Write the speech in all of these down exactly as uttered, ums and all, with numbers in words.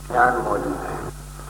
ज्ञान मौजूद है।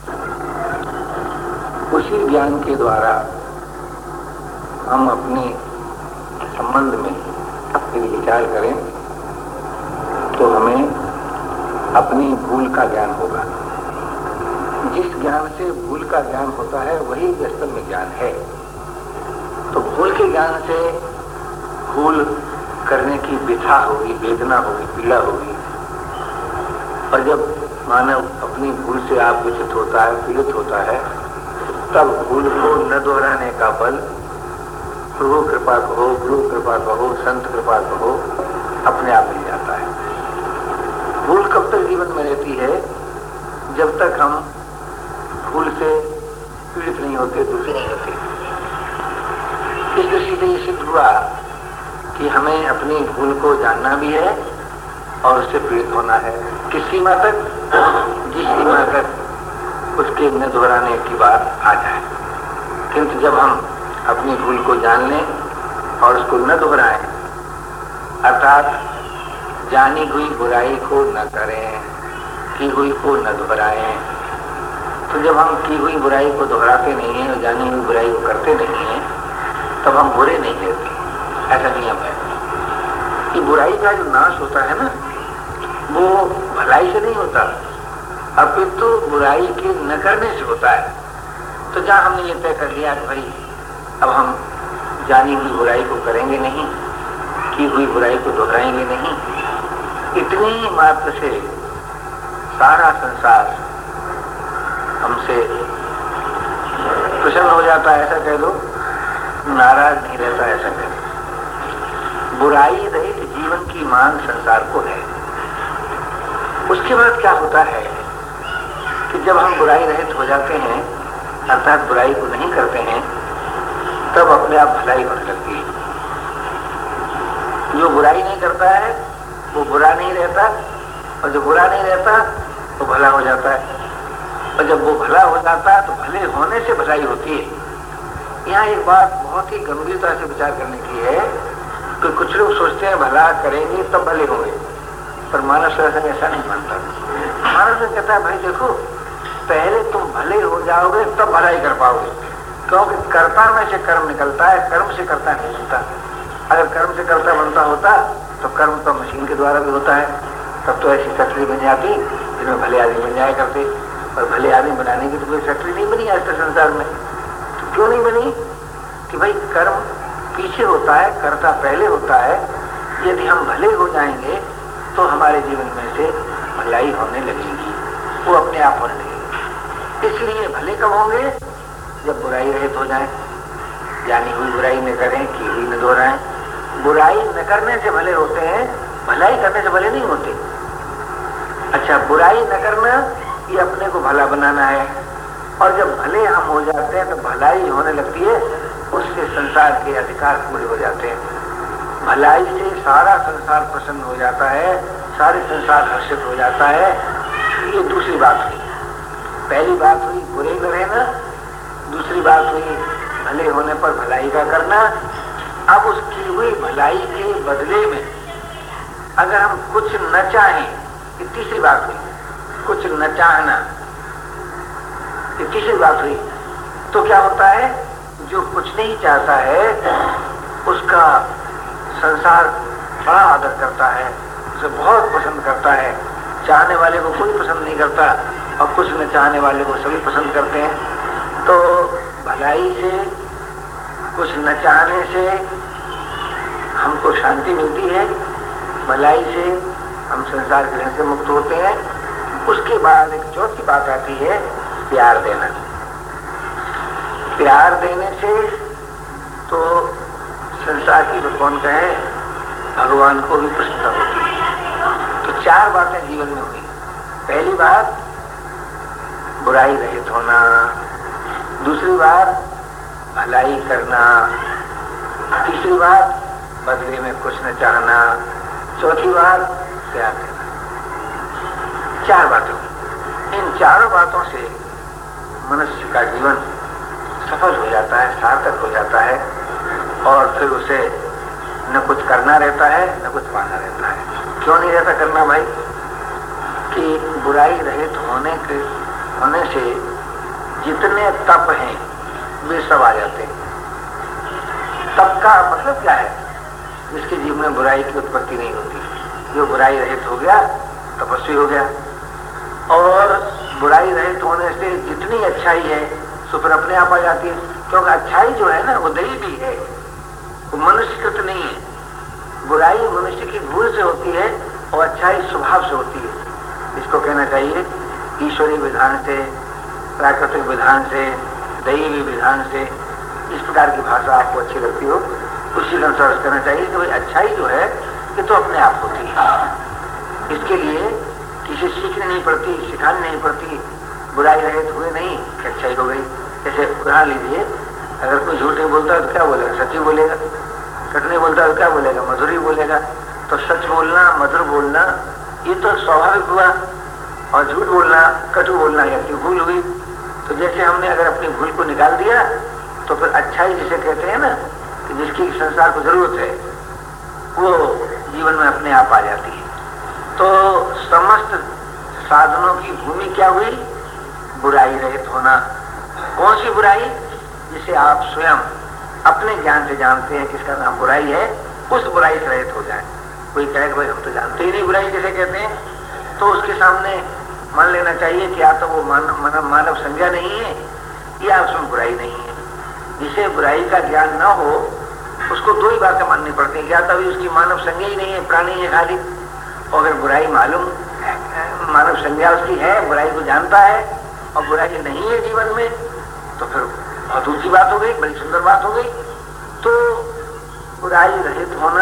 उसी ज्ञान के द्वारा हम अपने संबंध में यदि विचार करें तो हमें अपनी भूल का ज्ञान होगा। जिस ज्ञान से भूल का ज्ञान होता है वही वास्तव में ज्ञान है। तो भूल के ज्ञान से भूल करने की व्यथा होगी, वेदना होगी, पीड़ा होगी। और जब मानव अपनी भूल से आप विचलित होता है, पीड़ित होता है, तब भूल को न दोहराने का बल प्रभु कृपा कहो, गुरु कृपा कहो, संत कृपा कहो, अपने आप मिल जाता है। भूल कब तक जीवन में रहती है? जब तक हम भूल से पीड़ित नहीं होते, दुखी नहीं होते। इस दृष्टि से ये सिद्ध हुआ कि हमें अपनी भूल को जानना भी है और उससे पीड़ित होना है। किस सीमा तक? जिस सीमा तक उसके न दोहराने की बात आ जाए। किंतु जब हम अपनी भूल को जान लें और उसको न दोहराएं, अर्थात जानी हुई बुराई को न करें, की हुई को न दोहराएं, तो जब हम की हुई बुराई को दोहराते नहीं हैं और जानी हुई बुराई को करते नहीं हैं, तब हम बुरे नहीं रहते। ऐसा नियम है कि बुराई का जो नाश होता है ना, वो भलाई से नहीं होता, अपितु तो बुराई के न करने से होता है। तो जहाँ हमने ये तय कर लिया कि भाई अब हम जानी हुई बुराई को करेंगे नहीं, की हुई बुराई को दोहराएंगे नहीं, इतनी मात्र से सारा संसार हमसे प्रसन्न हो जाता है, ऐसा कह दो, नाराज नहीं रहता, ऐसा कह दो। बुराई रहित जीवन की मांग संसार को है। उसके बाद क्या होता है कि जब हम बुराई रहित हो जाते हैं, अर्थात बुराई को नहीं करते हैं, तब अपने आप भलाई होने लगती है। जो बुराई नहीं करता है वो बुरा नहीं रहता, और जो बुरा नहीं रहता वो भला हो जाता है, और जब वो भला हो जाता है तो भले होने से भलाई होती है। यहाँ एक बात बहुत ही गंभीरता से विचार करने की है कि कुछ लोग सोचते हैं भला करेंगे तब भले होंगे, पर मानव दर्शन ऐसा नहीं मानता। मानव दर्शन कहता है भाई देखो, पहले तुम भले हो जाओगे तब भलाई कर पाओगे, क्योंकि कर्ता में से कर्म निकलता है, कर्म से कर्ता नहीं बनता। अगर कर्म से कर्ता बनता होता तो कर्म तो मशीन के द्वारा भी होता है, तब तो ऐसी फैक्ट्री बन जाती जिसमें भले आदमी बन जाया करते। और भले आदमी बनाने की तो कोई फैक्ट्री नहीं बनी आज तक संसार में। तो क्यों नहीं बनी? कि भाई कर्म पीछे होता है, कर्ता पहले होता है। यदि हम भले हो जाएंगे तो हमारे जीवन में से भलाई होने लगेगी, वो अपने आप होने लगेगी। इसलिए भले कब होंगे? जब बुराई रहित हो जाए, जानी हुई बुराई न करें, की हुई न दोहराएं। बुराई न करने से भले होते हैं, भलाई करने से भले नहीं होते। अच्छा, बुराई न करना ये अपने को भला बनाना है, और जब भले हम हो जाते हैं तो भलाई होने लगती है, उससे संसार के अधिकार पूरे हो जाते हैं। भलाई से सारा संसार प्रसन्न हो जाता है, सारे संसार हर्षित हो जाता है। ये दूसरी बात हुई। पहली बात हुई बुरे में रहना, दूसरी बात हुई भले होने पर भलाई का करना। अब उसकी हुई भलाई के बदले में अगर हम कुछ न चाहें, ये तीसरी बात हुई, कुछ न चाहना, ये तीसरी बात हुई। तो क्या होता है? जो कुछ नहीं चाहता है उसका संसार बड़ा आदर करता है, उसे बहुत पसंद करता है। चाहने वाले को कोई पसंद नहीं करता, और कुछ न चाहने वाले को सभी पसंद करते हैं। तो भलाई से, कुछ न चाहने से हमको शांति मिलती है, भलाई से हम संसार ग्रहण से मुक्त होते हैं। उसके बाद एक चौथी बात आती है, प्यार देना। प्यार देने से तो संसार की तो कौन कहे, भगवान को भी प्रसन्नता होती है। तो चार बातें जीवन में हुई। पहली बात बुराई रहित होना, दूसरी बात भलाई करना, तीसरी बात बदले में कुछ न चाहना, चौथी बात प्यार देना। चार बातें। इन चारों बातों से मनुष्य का जीवन सफल हो जाता है, सार्थक हो जाता है, और फिर उसे न कुछ करना रहता है न कुछ पाना रहता है। क्यों नहीं रहता करना भाई? कि बुराई रहित होने के होने से जितने तप हैं वे सब आ जाते हैं। तप का मतलब क्या है? जिसके जीवन में बुराई की उत्पत्ति नहीं होती, जो बुराई रहित हो गया तपस्वी हो गया। और बुराई रहित होने से जितनी अच्छाई है सो फिर अपने आप आ जाती है, क्योंकि अच्छाई जो है ना वो दैवी है, वो मनुष्यकृत नहीं है। बुराई मनुष्य की भूल से होती है और अच्छाई स्वभाव से होती है। इसको कहना चाहिए ईश्वरीय विधान से, प्राकृतिक विधान से, दैवी विधान से। इस प्रकार की भाषा आपको अच्छी लगती हो उसी का अनुसार करना चाहिए कि भाई अच्छाई जो है ये तो अपने आप होती है। इसके लिए किसी सीखनी नहीं पड़ती, सिखानी नहीं पड़ती। बुराई रहित हुए नहीं कि अच्छाई हो गई। जैसे उदाहरण लीजिए, अगर कोई झूठ नहीं बोलता है तो क्या बोलेगा? सच्ची बोलेगा। कट नहीं बोलता है तो क्या बोलेगा? मधुर ही बोलेगा। तो सच बोलना, मधुर बोलना ये तो स्वाभाविक हुआ, और झूठ बोलना, कटु बोलना ये अपनी भूल हुई। तो जैसे हमने अगर अपनी भूल को निकाल दिया तो फिर अच्छाई जिसे कहते हैं ना, कि जिसकी संसार को जरूरत है वो जीवन में अपने आप आ जाती है। तो समस्त साधनों की भूमि क्या हुई? बुराई रहित होना। कौन सी बुराई? जिसे आप स्वयं अपने ज्ञान से जानते हैं किसका नाम बुराई है, उस बुराई से रहित हो जाए। कोई कहे कि भाई हम तो जानते ही नहीं बुराई किसे कहते हैं, तो उसके सामने मान लेना चाहिए कि या तो वो मान, मानव संज्ञा नहीं है या उसमें बुराई नहीं है। जिसे बुराई का ज्ञान न हो उसको दो ही बातें माननी पड़ती है, या तो अभी उसकी मानव संज्ञा ही नहीं है, प्राणी है खाली। और अगर बुराई मालूम मानव संज्ञा उसकी है, बुराई को जानता है और बुराई नहीं है जीवन में, तो फिर बहुत ऊंची बात हो गई, बड़ी सुंदर बात हो गई। तो बुराई रहित होना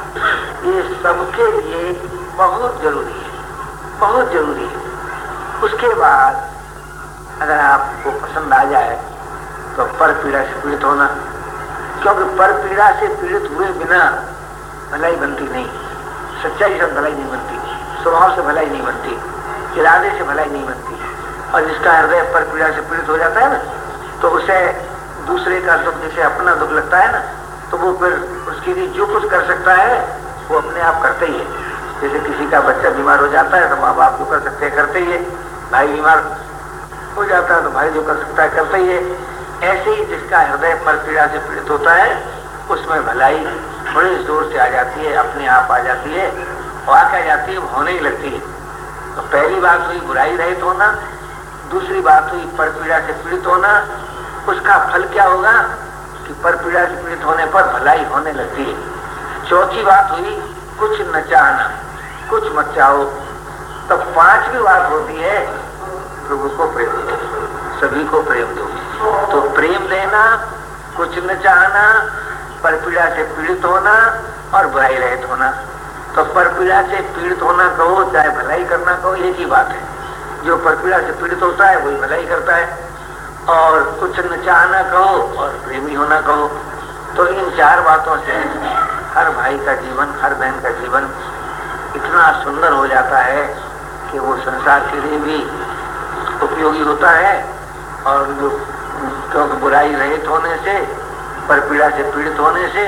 ये सबके लिए बहुत जरूरी है, बहुत जरूरी है। उसके बाद अगर आपको पसंद आ जाए तो पर पीड़ा से पीड़ित होना, क्योंकि पर पीड़ा से पीड़ित हुए बिना भलाई बनती नहीं। सच्चाई से भलाई नहीं बनती, स्वभाव से भलाई नहीं बनती, इरादे से भलाई नहीं बनती। और जिसका हृदय पर पीड़ा से पीड़ित हो जाता है ना, तो उसे दूसरे का दुख, जैसे अपना दुख लगता है ना, तो वो फिर उसके लिए जो कुछ कर सकता है वो अपने आप करते ही है। जैसे किसी का बच्चा बीमार हो जाता है तो माँ बाप जो कर सकते हैं करते ही है, भाई बीमार हो जाता है तो भाई जो कर सकता है करते ही है। ऐसे ही जिसका हृदय पर पीड़ा से पीड़ित होता है उसमें भलाई बड़े जोर से आ जाती है, अपने आप आ जाती है, और आ जाती है, होने ही लगती है। तो पहली बात हुई बुराई रहित होना, दूसरी बात हुई पर पीड़ा से पीड़ित होना। उसका फल क्या होगा कि पर पीड़ा से पीड़ित होने पर भलाई होने लगती है। चौथी बात हुई कुछ न चाहना, कुछ मत चाहो। तो पांचवी बात होती है प्रभु को प्रेम दो, सभी को प्रेम दो। तो प्रेम देना, कुछ न चाहना, पर पीड़ा से पीड़ित होना और बुराई रहित होना। तो पर पीड़ा से पीड़ित होना कहो चाहे भलाई करना कहो, एक ही बात है। जो पर पीड़ा से पीड़ित होता है वही भलाई करता है। और कुछ न चाहना कहो और प्रेमी होना कहो। तो इन चार बातों से हर भाई का जीवन, हर बहन का जीवन इतना सुंदर हो जाता है कि वो संसार के लिए भी उपयोगी होता है। और जो क्योंकि बुराई रहित होने से, पर पीड़ा से पीड़ित होने से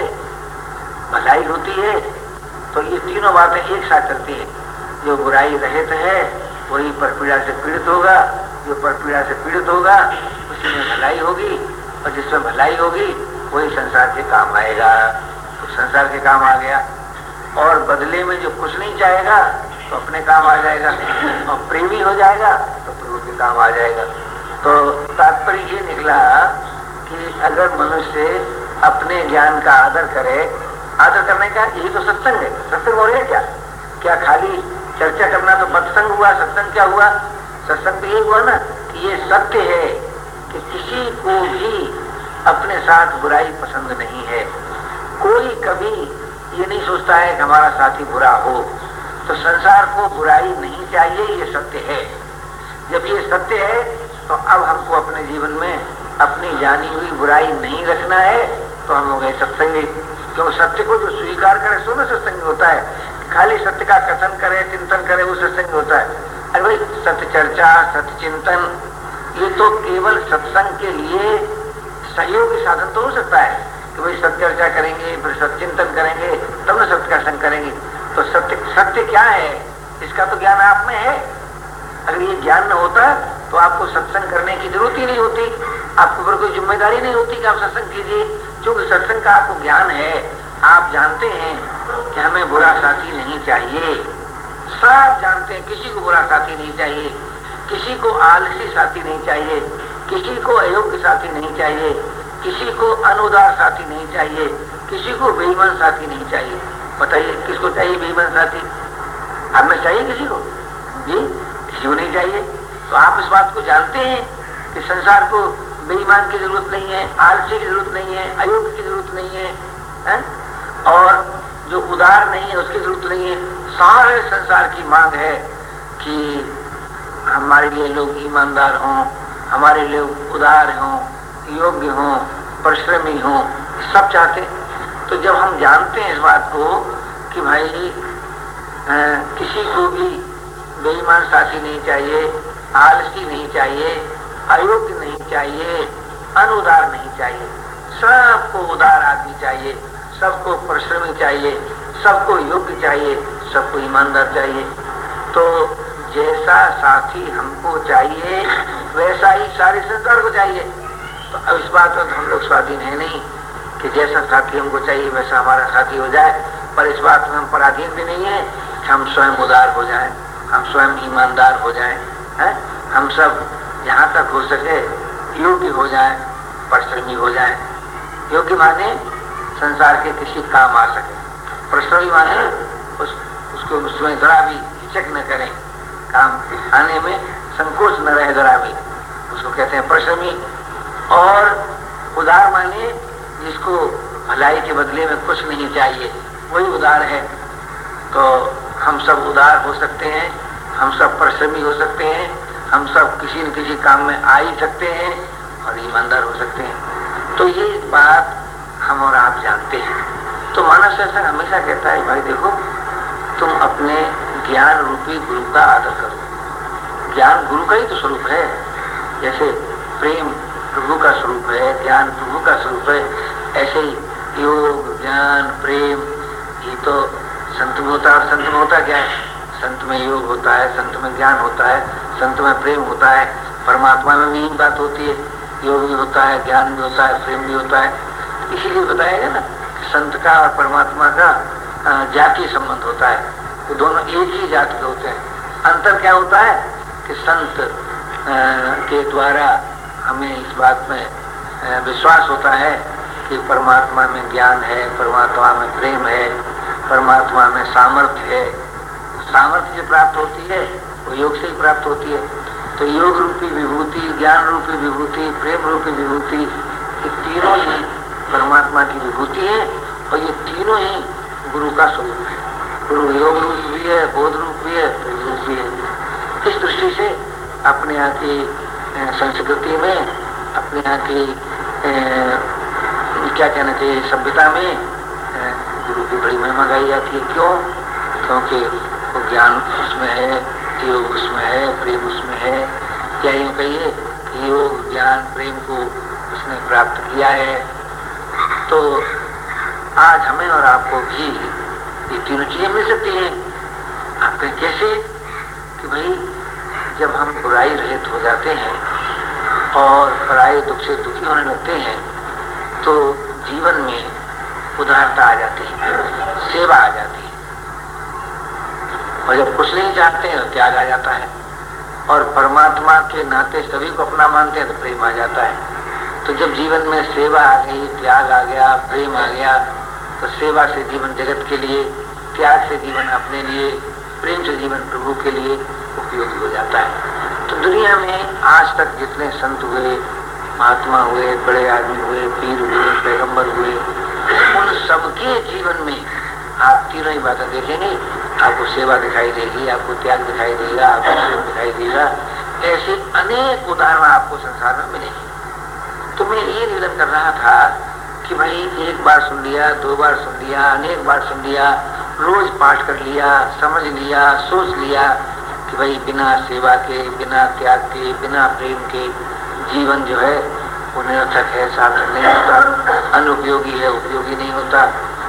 भलाई होती है। तो ये तीनों बातें एक साथ चलती है। जो बुराई रहित है वही पर पीड़ा से पीड़ित होगा, जो पर पीड़ा से पीड़ित होगा उसी में भलाई होगी, और जिसमें भलाई होगी वही संसार के काम आएगा। तो संसार के काम आ गया। और बदले में जो कुछ नहीं चाहेगा तो अपने काम आ जाएगा, और प्रेमी हो जाएगा तो प्रभु के काम आ जाएगा। तो तात्पर्य ये निकला कि अगर मनुष्य अपने ज्ञान का आदर करे, आदर करने का यही तो सत्संग है। सत्संग हो रहा है क्या? क्या खाली चर्चा करना तो सत्संग हुआ? सत्संग क्या हुआ? सत्संग तो ये हुआ ना कि ये सत्य है कि किसी को भी अपने साथ बुराई पसंद नहीं है। कोई कभी ये नहीं सोचता है कि हमारा साथी बुरा हो। तो संसार को बुराई नहीं चाहिए, ये सत्य है। जब ये सत्य है तो अब हमको अपने जीवन में अपनी जानी हुई बुराई नहीं रखना है। तो हम हो गए सत्संगी। क्यों? सत्य को जो स्वीकार करे सो ना सत्संग होता है। खाली सत्य का कथन करे, चिंतन करे, वो सत्संग होता है। अरे भाई सत्य चर्चा, सत्य चिंतन ये तो केवल सत्संग के लिए सहयोगी साधन तो हो सकता है कि भाई सत्य चर्चा करेंगे, फिर सत्य चिंतन करेंगे, तब न सत्य का संग करेंगे। तो सत्य सत्य क्या है इसका तो ज्ञान आप में है। अगर ये ज्ञान न होता तो आपको सत्संग करने की जरूरत ही नहीं होती, आपके ऊपर कोई जिम्मेदारी नहीं होती कि आप सत्संग कीजिए। क्योंकि सत्संग का आपको ज्ञान है, आप जानते हैं कि हमें बुरा साथी नहीं चाहिए, सब जानते हैं किसी को बुरा साथी नहीं चाहिए, किसी को आलसी साथी नहीं चाहिए, किसी को अयोग्य साथी नहीं चाहिए, किसी को अनुदार साथी नहीं चाहिए, किसी को बेईमान साथी नहीं चाहिए। बताइए किसको चाहिए बेईमान साथी? आप में चाहिए किसी को? जी किसी को नहीं चाहिए। तो आप इस बात को जानते हैं कि संसार को बेईमान की जरूरत नहीं है, आलसी की जरूरत नहीं है, अयोग्य की जरूरत नहीं है, है? और जो उदार नहीं है उसकी जरूरत नहीं है। सारे संसार की मांग है कि हमारे लिए लोग ईमानदार हों, हमारे लिए उदार हों, योग्य हों, परिश्रमी हों, सब चाहते हैं। तो जब हम जानते हैं इस बात को कि भाई आ, किसी को भी बेईमान साथी नहीं चाहिए, आलसी नहीं चाहिए, अयोग्य नहीं चाहिए, अनुदार नहीं चाहिए, सबको उदार आदमी चाहिए, सबको परिश्रमी चाहिए, सबको योग्य चाहिए, सबको ईमानदार चाहिए। तो जैसा साथी हमको चाहिए वैसा ही सारे संसार को चाहिए। तो अब इस बात में हम लोग स्वाधीन है नहीं कि जैसा साथी हमको चाहिए वैसा हमारा साथी हो जाए, पर इस बात में हम पराधीन भी नहीं है कि हम स्वयं उदार हो जाएं, हम स्वयं ईमानदार हो जाएं, हैं? हम सब जहाँ तक हो सके योग्य हो जाएं, परिश्रमी हो जाएं। योग्य माने संसार के किसी काम आ सके, परिश्रमी माने उस, उसको उसमें जरा भी हिचक न करें, काम आने में संकोच न रहे जरा भी, उसको कहते हैं परिश्रमी। और उदार माने जिसको भलाई के बदले में कुछ नहीं चाहिए, वही उदार है। तो हम सब उदार हो सकते हैं, हम सब परिश्रमी हो सकते हैं, हम सब किसी न किसी काम में आ ही सकते हैं और ईमानदार हो सकते हैं। तो ये बात हम और आप जानते हैं। तो मानव शास्त्र हमेशा कहता है भाई देखो, तुम अपने ज्ञान रूपी गुरु का आदर करो। ज्ञान गुरु का ही तो स्वरूप है। जैसे प्रेम प्रभु का स्वरूप है, ज्ञान प्रभु का स्वरूप है, ऐसे ही योग ज्ञान प्रेम ये तो संत में होता है। और संत में होता क्या है? संत में योग होता है, संत में ज्ञान होता है, संत में प्रेम होता है। परमात्मा में भी यही बात होती है, योग भी होता है, ज्ञान भी होता है, प्रेम भी होता है। इसीलिए बताया गया ना, संत का और परमात्मा का जातीय संबंध होता है, वो दोनों एक ही जाति के होते हैं। अंतर क्या होता है कि संत के द्वारा हमें इस बात में विश्वास होता है कि परमात्मा में ज्ञान है, परमात्मा में प्रेम है, परमात्मा में सामर्थ्य है। सामर्थ्य जो प्राप्त होती है वो योग से ही प्राप्त होती है। तो योग रूपी विभूति, ज्ञान रूपी विभूति, प्रेम रूपी विभूति, ये तीनों ही परमात्मा की विभूति है और ये तीनों ही गुरु का स्वरूप है। गुरु योग रूप भी है, बोध रूप भी है, प्रेम रूप भी है। इस दृष्टि से अपने यहाँ की संस्कृति में, अपने यहाँ की क्या कहना चाहिए सभ्यता में गुरु की बड़ी महिमा गाई जाती है। क्यों? क्योंकि वो ज्ञान उसमें है, योग उसमें है, प्रेम उसमें है। क्या यूँ कहिए योग ज्ञान प्रेम को उसने प्राप्त किया है। तो आज हमें और आपको भी ये तीनों चीजें मिल सकती हैं। आप कहें कैसे? कि भाई जब हम बुराई रहित हो जाते हैं और पराये दुख से दुखी होने लगते हैं तो जीवन में उदारता आ जाती है, सेवा आ जाती है। और जब कुछ नहीं चाहते हैं तो त्याग आ जाता है। और परमात्मा के नाते सभी को अपना मानते हैं तो प्रेम आ जाता है। तो जब जीवन में सेवा आ गई, त्याग आ गया, प्रेम आ गया, तो सेवा से जीवन जगत के लिए, त्याग से जीवन अपने लिए, प्रेम से जीवन प्रभु के लिए उपयोगी हो जाता है। तो दुनिया में आज तक जितने संत हुए, महात्मा हुए, बड़े आदमी हुए, पीर हुए, पैगंबर हुए, उन सबके जीवन में आप तीनों ही बातें देखेंगे। आपको सेवा दिखाई देगी, आपको त्याग दिखाई देगा, आपको प्रेम दिखाई देगा। ऐसे अनेक उदाहरण आपको संसार में मिलेंगे। तो मैं ये निवेदन कर रहा था कि भाई एक बार सुन लिया, दो बार सुन लिया, अनेक बार सुन लिया, रोज पाठ कर लिया, समझ लिया, सोच लिया कि भाई बिना सेवा के, बिना त्याग के, बिना प्रेम के जीवन जो है वो निरर्थक है, सार्थक नहीं होता, अनुपयोगी है, उपयोगी नहीं होता,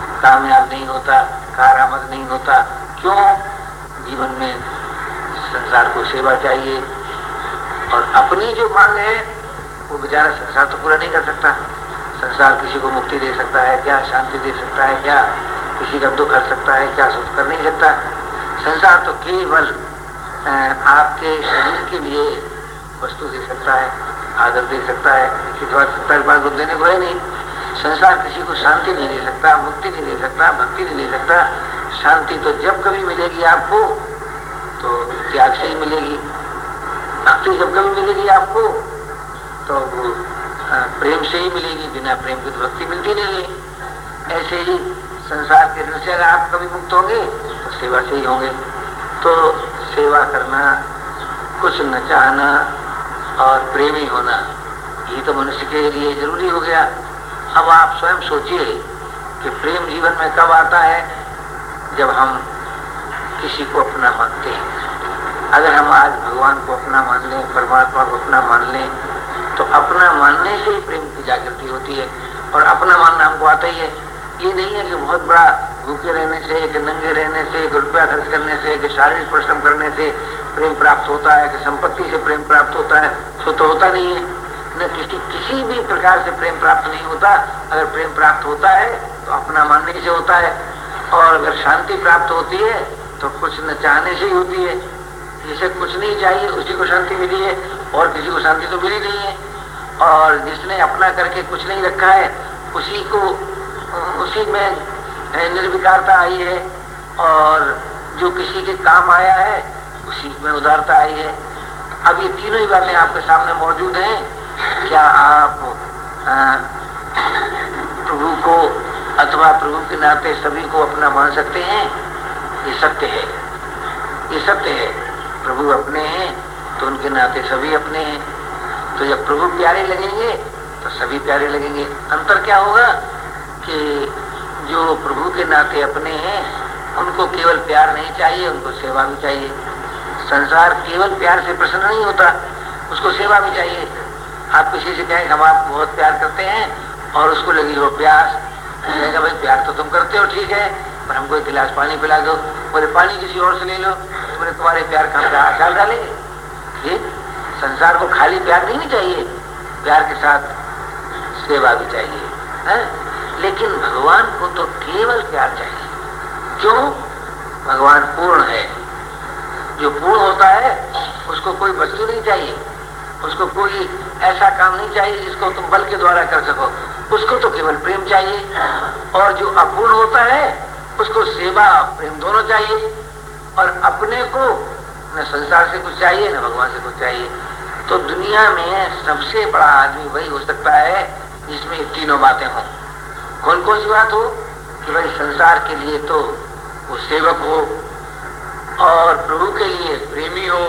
कामयाब नहीं होता, कारामद नहीं होता। क्यों? जीवन में संसार संसार को सेवा चाहिए। और अपनी जो मांग है वो बेचारा संसार तो पूरा नहीं कर सकता। संसार किसी को मुक्ति दे सकता है क्या, शांति दे सकता है क्या, किसी का दुख हर सकता है क्या, सुख कर नहीं सकता। संसार तो केवल आपके शरीर के लिए वस्तु दे सकता है, आदर दे सकता है, किसी बात सकता है, बात देने को है नहीं। संसार किसी को शांति नहीं दे सकता, मुक्ति नहीं दे सकता, भक्ति नहीं दे सकता। शांति तो जब कभी मिलेगी आपको तो त्याग से ही मिलेगी, भक्ति जब कभी मिलेगी आपको तो वो प्रेम से ही मिलेगी, बिना प्रेम की तो भक्ति मिलती नहीं है। ऐसे ही संसार के ऋण से अगर आप कभी मुक्त होंगे तो सेवा से ही होंगे। तो सेवा करना, कुछ न चाहना और प्रेमी होना, ये तो मनुष्य के लिए जरूरी हो गया। अब आप स्वयं सोचिए कि प्रेम जीवन में कब आता है, जब हम किसी को अपना मानते हैं। अगर हम आज भगवान को अपना मान लें, परमात्मा को अपना मान लें, तो अपना मानने से ही प्रेम की जागृति होती है। और अपना मानना हमको आता ही है। ये नहीं है कि बहुत बड़ा भूखे रहने से, कि नंगे रहने से, कि रुपया खर्च करने से, कि शारीरिक परिश्रम करने से प्रेम प्राप्त होता है, कि संपत्ति से प्रेम प्राप्त होता है। सो तो होता नहीं है। न किसी किसी भी प्रकार से प्रेम प्राप्त नहीं होता। अगर प्रेम प्राप्त होता है तो अपना मानने से होता है। और अगर शांति प्राप्त होती है तो कुछ न चाहने से ही होती है। जिसे कुछ नहीं चाहिए उसी को शांति मिली है, और किसी को शांति तो मिली नहीं है। और जिसने अपना करके कुछ नहीं रखा है उसी को, उसी में निर्विकारता आई है। और जो किसी के काम आया है उसी में उदारता आई है। अब ये तीनों ही बातें आपके सामने मौजूद हैं। क्या आप प्रभु को अथवा प्रभु के नाते सभी को अपना मान सकते हैं? ये सत्य है, ये सत्य है। प्रभु अपने हैं तो उनके नाते सभी अपने हैं। तो जब प्रभु प्यारे लगेंगे तो सभी प्यारे लगेंगे। अंतर क्या होगा कि जो प्रभु के नाते अपने हैं उनको केवल प्यार नहीं चाहिए, उनको सेवा भी चाहिए। संसार केवल प्यार से प्रसन्न नहीं होता, उसको सेवा भी चाहिए। आप किसी से कहें हम आपको बहुत प्यार करते हैं और उसको लगी हो प्यास, कहेगा भाई प्यार तो तुम करते हो ठीक है, पर हमको एक गिलास पानी पिला दो। बोले पानी किसी और से ले लो, तो बोले तुम्हारे प्यार का हम ख्याल डालेंगे। ये संसार को खाली प्यार नहीं चाहिए, प्यार के साथ सेवा भी चाहिए है? लेकिन भगवान को तो केवल प्यार चाहिए। क्यों? भगवान पूर्ण है। जो पूर्ण होता है उसको कोई वस्तु नहीं चाहिए, उसको कोई ऐसा काम नहीं चाहिए जिसको तुम बल के द्वारा कर सको। उसको तो केवल प्रेम चाहिए। और जो अपूर्ण होता है उसको सेवा प्रेम दोनों चाहिए। और अपने को न संसार से कुछ चाहिए न भगवान से कुछ चाहिए। तो दुनिया में सबसे बड़ा आदमी वही हो सकता है जिसमें तीनों बातें हों। कौन कौन सी बात हो? कि भाई संसार के लिए तो वो सेवक हो, और प्रभु के लिए प्रेमी हो,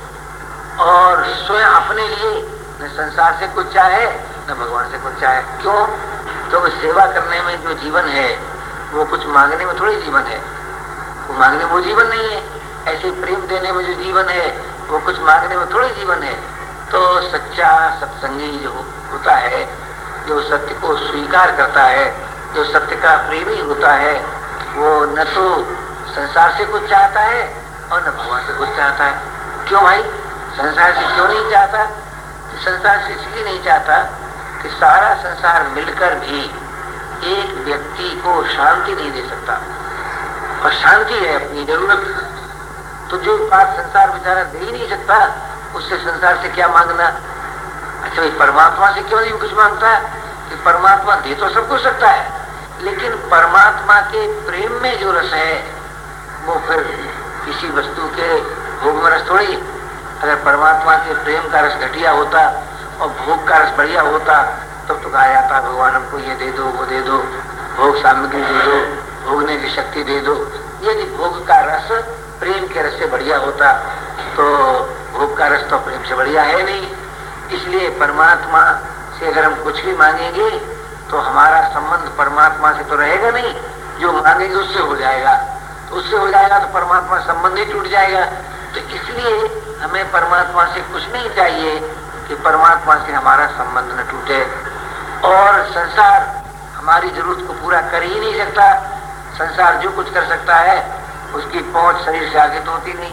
और स्वयं अपने लिए न संसार से कुछ चाहे न भगवान से कुछ चाहे। क्यों? तो सेवा करने में जो जीवन है वो कुछ मांगने में थोड़ी जीवन है, वो मांगने वो जीवन नहीं है। ऐसे प्रेम देने में जो जीवन है वो कुछ मांगने में थोड़ी जीवन है। तो सच्चा सत्संगी जो होता है, जो सत्य को स्वीकार करता है, जो सत्य का प्रेमी होता है, वो न तो संसार से कुछ चाहता है और न भगवान से कुछ चाहता है। क्यों भाई? संसार से क्यों नहीं चाहता? कि संसार से इसलिए नहीं चाहता कि सारा संसार मिलकर भी एक व्यक्ति को शांति नहीं दे सकता, और शांति है अपनी जरूरत। तो जो बात संसार बेचारा दे ही नहीं सकता उससे संसार से क्या मांगना? अच्छा भाई परमात्मा से क्यों नहीं कुछ मांगता? कि परमात्मा दे तो सब कुछ सकता है, लेकिन परमात्मा के प्रेम में जो रस है वो फिर किसी वस्तु के भोग में रस थोड़ी। अगर परमात्मा के प्रेम का रस घटिया होता और भोग का रस बढ़िया होता तब तो कहा जाता भगवान हमको ये दे दो, वो दे दो, भोग सामग्री दे दो, भोगने की शक्ति दे दो। यदि भोग का रस प्रेम के रस से बढ़िया होता तो भोग का रस तो प्रेम से बढ़िया है नहीं। इसलिए परमात्मा से अगर हम कुछ भी मांगेंगे तो हमारा संबंध परमात्मा से तो रहेगा नहीं, जो मांगेंगे उससे हो जाएगा। तो उससे हो जाएगा तो परमात्मा संबंध ही टूट जाएगा। तो इसलिए हमें परमात्मा से कुछ नहीं चाहिए कि परमात्मा से हमारा संबंध न टूटे। और संसार हमारी जरूरत को पूरा कर ही नहीं सकता। संसार जो कुछ कर सकता है उसकी पहुंच शरीर से आगे तो होती नहीं।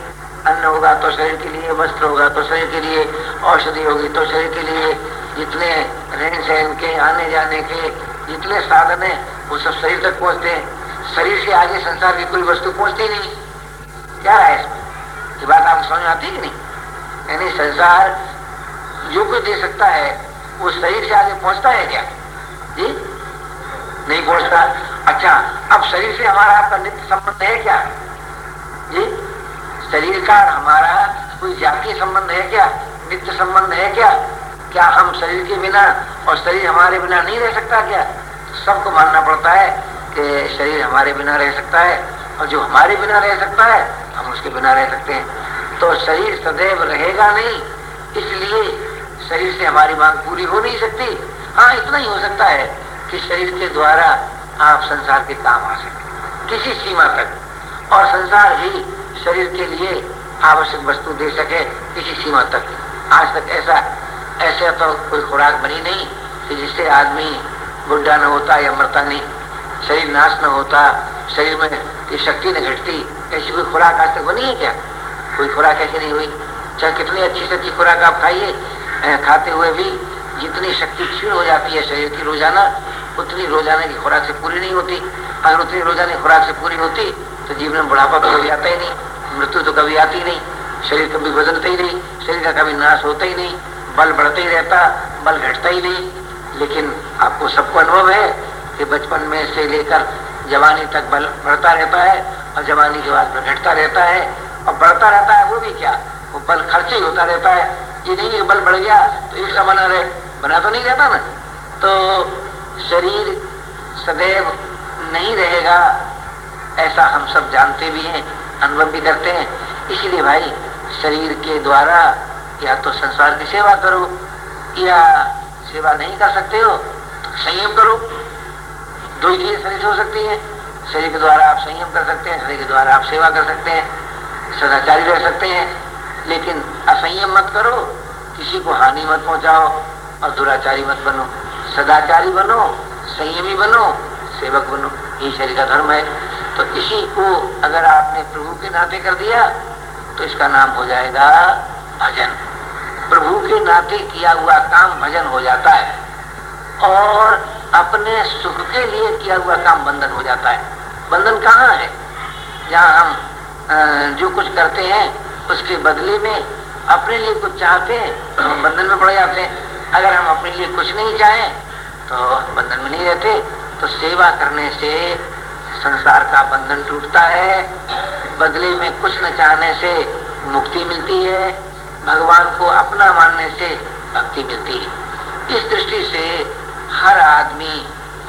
अन्न होगा तो शरीर के लिए, वस्त्र होगा तो शरीर के लिए, औषधि होगी तो शरीर के लिए, जितने रहन सहन के, आने जाने के जितने साधन है वो सब शरीर तक पहुंचते हैं। शरीर से आगे संसार की कोई वस्तु पहुंचती नहीं। क्या है इसमें? ये बात आपको समझ आती है कि नहीं? यानी संसार जो कुछ दे सकता है वो शरीर से आगे पहुंचता है क्या? जी नहीं पहुंचता। अच्छा, अब शरीर से हमारा आपका नित्य संबंध है क्या? जी शरीर का हमारा कोई जातीय संबंध है क्या? नित्य संबंध है क्या? क्या हम शरीर के बिना और शरीर हमारे बिना नहीं रह सकता क्या? सबको मानना पड़ता है कि शरीर हमारे बिना रह सकता है, और जो हमारे बिना रह सकता है हम उसके बिना रह सकते हैं। तो शरीर सदैव रहेगा नहीं, इसलिए शरीर से हमारी मांग पूरी हो नहीं सकती। हाँ, इतना ही हो सकता है कि शरीर के द्वारा आप संसार के काम आ सके किसी सीमा तक, और संसार भी शरीर के लिए आवश्यक वस्तु दे सके किसी सीमा तक। आज तक ऐसा ऐसे तो कोई खुराक बनी नहीं कि जिससे आदमी बुढ़ा न होता या मरता नहीं, शरीर नाश न होता, शरीर में की शक्ति न घटती। ऐसी कोई खुराक आज तक बनी है क्या? कोई खुराक ऐसी नहीं हुई। चाहे कितनी अच्छी से अच्छी खुराक आप खाइए, खाते हुए भी जितनी शक्ति क्षीण हो जाती है शरीर की रोजाना, उतनी रोजाना की खुराक से पूरी नहीं होती। अगर उतनी रोजाना की खुराक से पूरी होती तो जीवन में बुढ़ापा तो कभी आता ही नहीं, मृत्यु तो कभी आती नहीं, शरीर कभी बदलता ही नहीं, शरीर का कभी नाश होता ही नहीं, बल बढ़ता ही रहता, बल घटता ही नहीं। लेकिन आपको सबको अनुभव है कि बचपन में से लेकर जवानी तक बल बढ़ता रहता है, और जवानी के बाद घटता रहता है, और बढ़ता रहता है वो भी क्या, वो बल खर्च ही होता रहता है। ये नहीं कि बल बढ़ गया तो एक सा बना रहे, बना तो नहीं रहता ना। तो शरीर सदैव नहीं रहेगा, ऐसा हम सब जानते भी हैं, अनुभव भी करते हैं। इसलिए भाई शरीर के द्वारा या तो संसार की सेवा करो, या सेवा नहीं कर सकते हो तो संयम करो। दो ही चीजें शरीर से हो सकती है। शरीर के द्वारा आप संयम कर सकते हैं, शरीर के द्वारा आप सेवा कर सकते हैं, सदाचारी रह सकते हैं। लेकिन असंयम मत करो, किसी को हानि मत पहुंचाओ, और दुराचारी मत बनो। सदाचारी बनो, संयमी बनो, सेवक बनो, ये शरीर का धर्म है। तो इसी को अगर आपने प्रभु के नाते कर दिया तो इसका नाम हो जाएगा भजन। प्रभु के नाते किया हुआ काम भजन हो जाता है, और अपने सुख के लिए किया हुआ काम बंधन हो जाता है। बंधन कहाँ है? जहाँ हम जो कुछ करते हैं उसके बदले में अपने लिए कुछ चाहते हैं तो हम बंधन में पड़ जाते हैं। अगर हम अपने लिए कुछ नहीं चाहें तो बंधन में नहीं रहते। तो सेवा करने से संसार का बंधन टूटता है, बदले में कुछ न चाहने से मुक्ति मिलती है, भगवान को अपना मानने से भक्ति मिलती है। इस दृष्टि से हर आदमी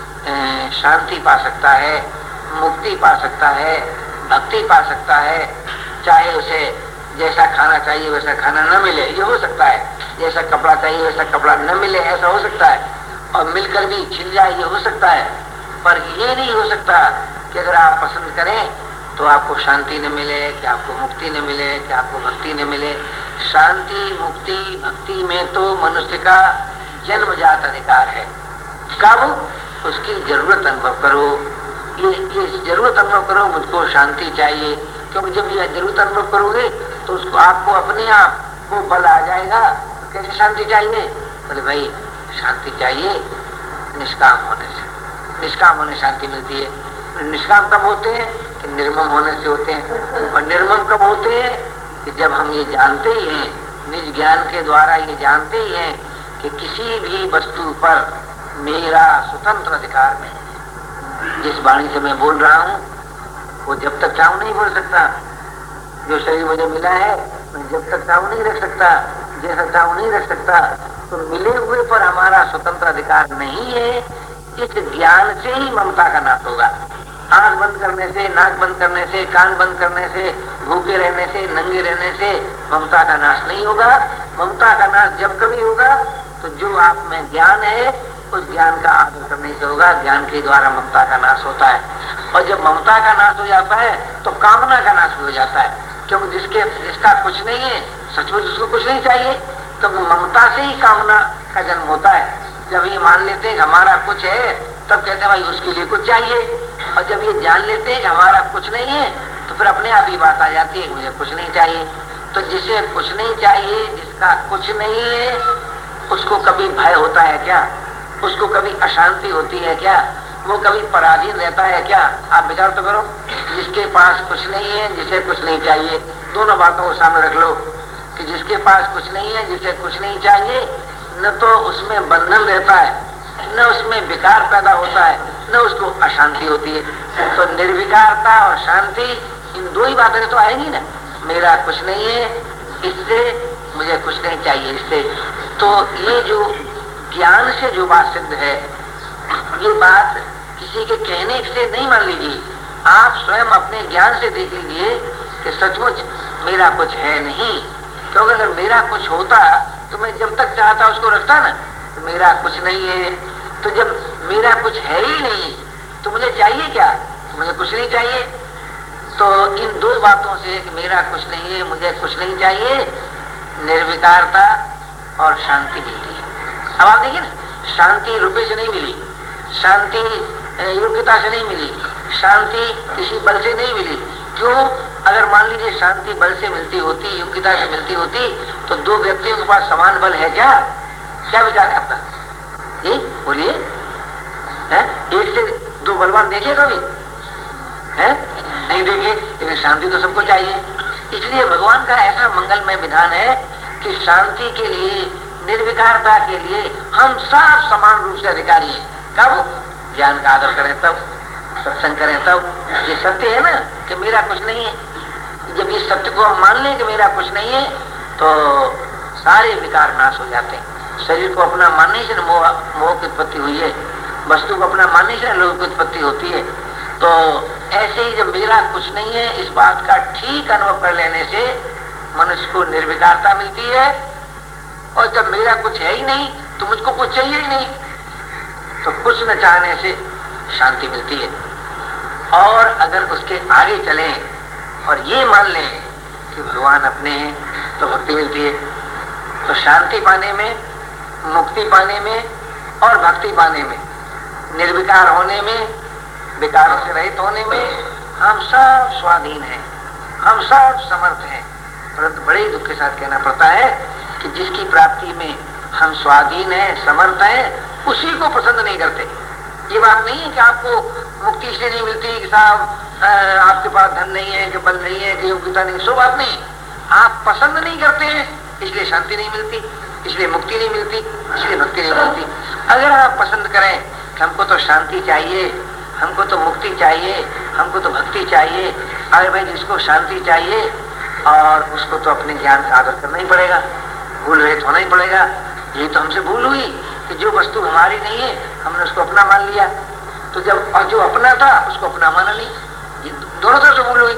शांति पा सकता है, मुक्ति पा सकता है, भक्ति पा सकता है। चाहे उसे जैसा खाना चाहिए वैसा खाना न मिले, ये हो सकता है। जैसा कपड़ा चाहिए वैसा कपड़ा न मिले, ऐसा हो सकता है। और मिलकर भी छिन जाए, ये हो सकता है। पर ये नहीं हो सकता कि अगर आप पसंद करें तो आपको शांति न मिले, कि आपको मुक्ति न मिले, कि आपको भक्ति न मिले। शांति, मुक्ति, भक्ति में तो मनुष्य का जन्मजात अधिकार है। कब? उसकी जरूरत अनुभव करो। ये ये जरूरत अनुभव करो, मुझको शांति चाहिए। क्योंकि जब ये जरूरत अनुभव करोगे तो उसको आपको अपने आप वो बल आ जाएगा। तो कैसे शांति चाहिए? बोले भाई शांति चाहिए निष्काम होने से। निष्काम होने शांति मिलती है। निष्काम कब होते हैं? कि निर्मम होने से होते हैं। और निर्मम कब होते हैं? कि जब हम ये जानते ही हैं, निज ज्ञान के द्वारा ये जानते ही हैं कि किसी भी वस्तु पर मेरा स्वतंत्र अधिकार नहीं। जिस वाणी से मैं बोल रहा हूँ वो जब तक चाहूं नहीं बोल सकता। जो शरीर मुझे मिला है मैं जब तक चाहूं नहीं रख सकता, जैसा चाहूं नहीं रख सकता। तो मिले हुए पर हमारा स्वतंत्र अधिकार नहीं है। इस ज्ञान से ही ममता का नाश होगा। आंख बंद करने से, नाक बंद करने से, कान बंद करने से, भूखे रहने से, नंगे रहने से ममता का नाश नहीं होगा। ममता का नाश जब कभी होगा तो जो आप में ज्ञान है उस ज्ञान का आदर करने से होगा। ज्ञान के द्वारा ममता का नाश होता है। और जब ममता का नाश हो जाता है तो कामना का नाश भी हो जाता है। क्योंकि जिसके जिसका कुछ नहीं है, सचमुच उसको कुछ नहीं चाहिए, तो ममता से ही कामना का जन्म होता है। जब ये मान लेते हैं कि हमारा कुछ है तब कहते हैं भाई उसके लिए कुछ चाहिए। और जब ये जान लेते हैं कि हमारा कुछ नहीं है तो फिर अपने आप ही बात आ जाती है कि मुझे कुछ नहीं चाहिए। तो जिसे कुछ नहीं चाहिए, जिसका कुछ नहीं है, उसको कभी भय होता है क्या? उसको कभी अशांति होती है क्या? वो कभी पराधीन रहता है क्या? आप विचार तो करो। जिसके पास कुछ नहीं है, जिसे कुछ नहीं चाहिए, दोनों बातों को सामने रख लो कि जिसके पास कुछ नहीं है, जिसे कुछ नहीं चाहिए, न तो उसमें बंधन रहता है, न उसमें विकार पैदा होता है, न उसको अशांति होती है। तो निर्विकारता और शांति, इन दो ही बातें तो आएंगी ना। मेरा कुछ नहीं है, इससे मुझे कुछ नहीं चाहिए, इससे। तो ये जो ज्ञान से जो बात सिद्ध है, ये बात किसी के कहने से नहीं मान लीजिए, आप स्वयं अपने ज्ञान से देख लीजिए कि सचमुच मेरा कुछ है नहीं। क्योंकि अगर मेरा कुछ होता तो मैं जब तक चाहता उसको रखता ना। तो मेरा कुछ नहीं है, तो जब मेरा कुछ है ही नहीं तो मुझे चाहिए क्या? मुझे कुछ नहीं चाहिए। तो इन दो बातों से, कि मेरा कुछ नहीं है, मुझे कुछ नहीं चाहिए, निर्विकारता और शांति मिलती है। अब आप देखिए ना, शांति रुपये से नहीं मिली, शांति योग्यता से नहीं मिली, शांति किसी बल से नहीं मिली। क्यों? अगर मान लीजिए शांति बल से मिलती होती, योग्यता से मिलती होती, तो दो व्यक्तियों के पास समान बल है क्या? क्या विचार है आपका? जी बोलिए। एक से दो बलवान देखे कभी? है नहीं देखे, लेकिन शांति तो सबको चाहिए। इसलिए भगवान का ऐसा मंगलमय विधान है कि शांति के लिए, निर्विकारता के लिए हम सब समान रूप से अधिकारी हैं। कब? ज्ञान का आदर करें तब, सत्संग करें तब। ये सत्य है ना कि मेरा कुछ नहीं है। जब इस सत्य को हम मान लें कि मेरा कुछ नहीं है, तो सारे विकार नाश हो जाते हैं। शरीर को अपना मानने से मोह मोह की उत्पत्ति हुई है, वस्तु को अपना मानने से लोभ की उत्पत्ति होती है। तो ऐसे ही जब मेरा कुछ नहीं है, इस बात का ठीक अनुभव कर लेने से मनुष्य को निर्विकारता मिलती है। और जब मेरा कुछ है ही नहीं तो मुझको कुछ चाहिए ही नहीं, तो कुछ न चाहने से शांति मिलती है। और अगर उसके आगे चलें और ये मान लें कि भगवान अपने हैं, तो भक्ति मिलती है। तो शांति पाने में, मुक्ति पाने में और भक्ति पाने में, निर्विकार होने में, विकारों से रहित होने में हम सब स्वाधीन हैं, हम सब समर्थ हैं। परंतु बड़े दुख के साथ कहना पड़ता है कि जिसकी प्राप्ति में हम स्वाधीन हैं, समर्थ हैं, उसी को पसंद नहीं करते। ये बात नहीं है कि आपको मुक्ति इसलिए नहीं मिलती कि साहब आपके पास धन नहीं है, कि बल नहीं है, कि योग्यता नहीं, सो बात नहीं। आप पसंद नहीं करते हैं, इसलिए शांति नहीं मिलती, इसलिए मुक्ति नहीं मिलती, इसलिए भक्ति नहीं मिलती। अगर आप पसंद करें कि हमको तो शांति चाहिए, हमको तो मुक्ति चाहिए, हमको तो भक्ति चाहिए, अरे भाई जिसको शांति चाहिए और उसको तो अपने ज्ञान का आदर करना ही पड़ेगा, भूल रहित होना ही पड़ेगा। यही तो हमसे भूल हुई कि जो वस्तु हमारी नहीं है हमने उसको अपना मान लिया। तो जब और जो अपना था उसको अपना माना नहीं, ये दोनों तरफ से भूल हुई।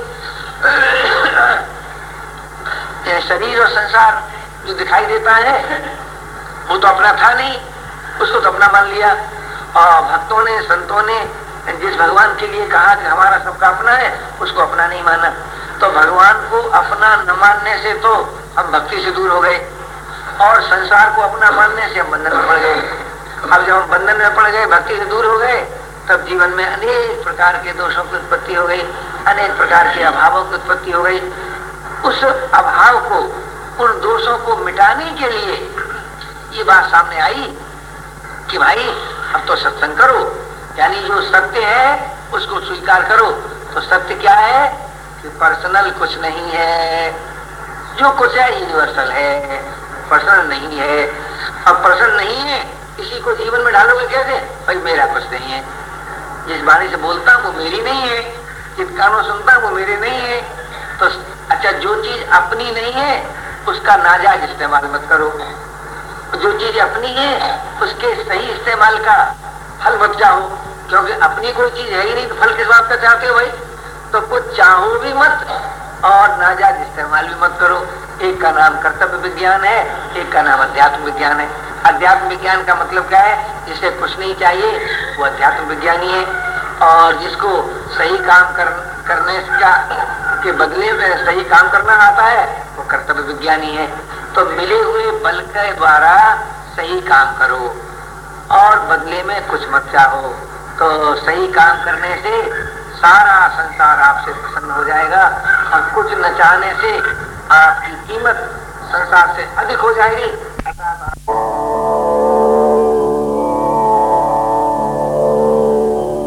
शरीर और संसार जो दिखाई देता है वो तो अपना था नहीं, उसको तो अपना मान लिया। और भक्तों ने, संतों ने जिस भगवान के लिए कहा कि हमारा सबका अपना है, उसको अपना नहीं माना। तो भगवान को अपना न मानने से तो हम भक्ति से दूर हो गए, और संसार को अपना मानने से हम बंधन में पड़ गए। अब जब हम बंधन में पड़ गए, भक्ति से दूर हो गए, तब जीवन में अनेक प्रकार के दोषों की उत्पत्ति हो गई, अनेक प्रकार के अभावों की उत्पत्ति हो गई। उस अभाव को, उन दोषों को मिटाने के लिए ये बात सामने आई कि भाई अब तो सत्संग करो, यानी जो सत्य है उसको स्वीकार करो। तो सत्य क्या है कि पर्सनल कुछ नहीं है, जो कुछ है यूनिवर्सल है, पर्सनल नहीं है। अब पर्सनल नहीं है, इसी को जीवन में ढालोगे कैसे? भाई मेरा कुछ नहीं है, जिस वाणी से बोलता हूँ वो मेरी नहीं है, जिन कानों सुनता हूँ वो मेरे नहीं है। तो अच्छा, जो चीज अपनी नहीं है उसका नाजायज इस्तेमाल मत करो, जो चीज अपनी है उसके सही इस्तेमाल का फल मत चाहो, क्योंकि अपनी कोई चीज है ही नहीं तो फल किस बात का चाहते हो भाई? तो कुछ चाहो भी मत और नाजायज इस्तेमाल भी मत करो। एक का नाम कर्तव्य विज्ञान है, एक का नाम अध्यात्म विज्ञान है। अध्यात्म विज्ञान का मतलब क्या है? जिसे कुछ नहीं चाहिए वो अध्यात्म विज्ञानी है, और जिसको सही काम कर, करने का के बदले में सही काम करना आता है वो कर्तव्य विज्ञानी है। तो मिले हुए बल के द्वारा सही काम करो और बदले में कुछ मत चाहो। तो सही काम करने से सारा संसार आपसे प्रसन्न हो जाएगा, और कुछ न चाहने से आपकी कीमत संसार से अधिक हो जाएगी।